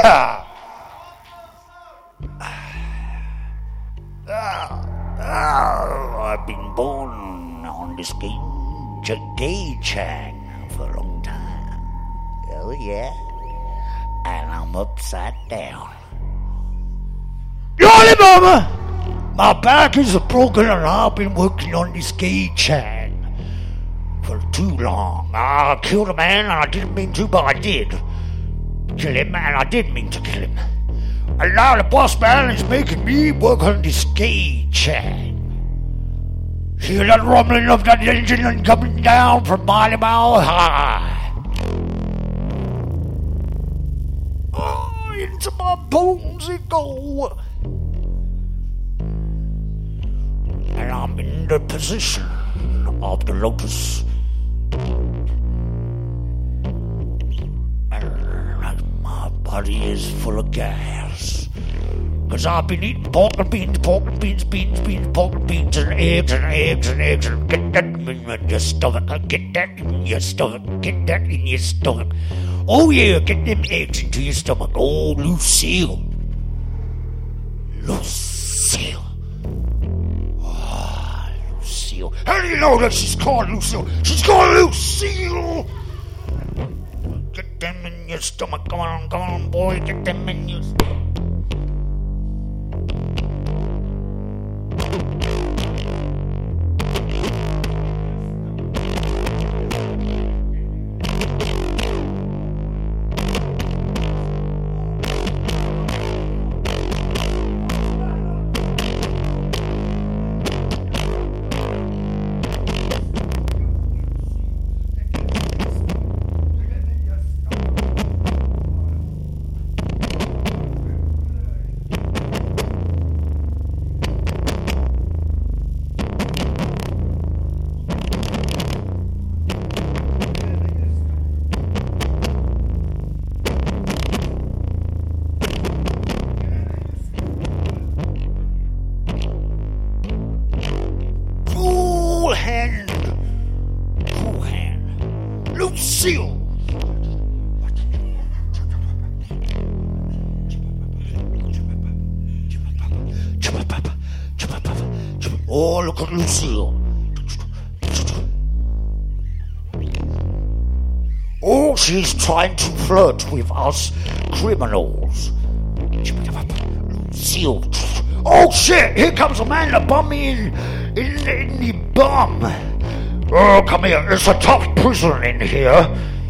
I've been born on this gay Chang for a long time. Oh, yeah. And I'm upside down. Yoli mama! My back is broken and I've been working on this gay Chang for too long. I killed a man and I didn't mean to, but I did kill him, and I did mean to kill him. And now the boss man is making me work on this gay Chang. Hear that rumbling of that engine coming down from mile high. Oh, into my bones it goes. And I'm in the position of the lotus. And my body is full of gas. Because I've been eating pork and beans, pork and beans, pork and beans, and eggs, and get that in your stomach, get that in your stomach, get that in your stomach. Oh yeah, get them eggs into your stomach. Oh, Lucille. Oh, Lucille. How do you know that she's called Lucille? She's called Lucille! Get them in your stomach. Come on, boy, get them in your stomach. Lucille! Oh, look at Lucille. Oh, she's trying to flirt with us criminals. Lucille. Oh, shit! Here comes a man to bum me in the bum. Oh, come here. It's a tough prison in here.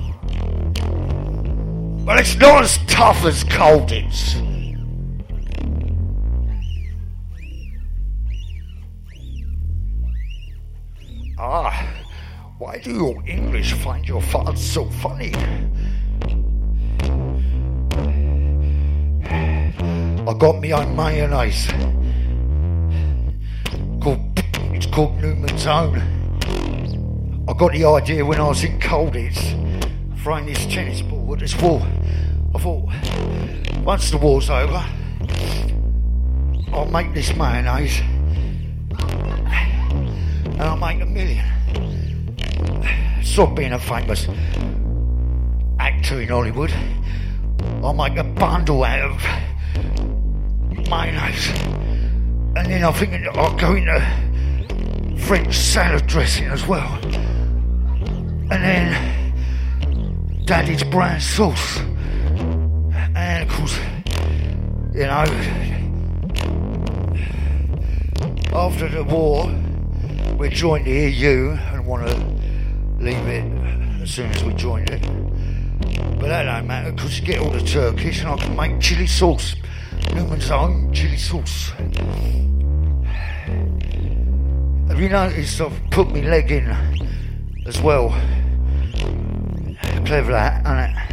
But it's not as tough as Colditz. Why do you English find your farts so funny? I got me on mayonnaise. It's called Newman's Own. I got the idea when I was in Colditz, throwing this tennis ball at this wall. I thought, once the war's over, I'll make this mayonnaise, and I'll make $1 million. Stop being a famous actor in Hollywood. I'll make a bundle out of mayonnaise, and then I'm thinking I'll go into French salad dressing as well, and then Daddy's brown sauce, and of course, you know, after the war we joined the EU and want to leave it as soon as we joined it, but that don't matter because you get all the Turkish and I can make chili sauce, Newman's Own chili sauce. Have you noticed I've put my leg in as well? Clever that, isn't it?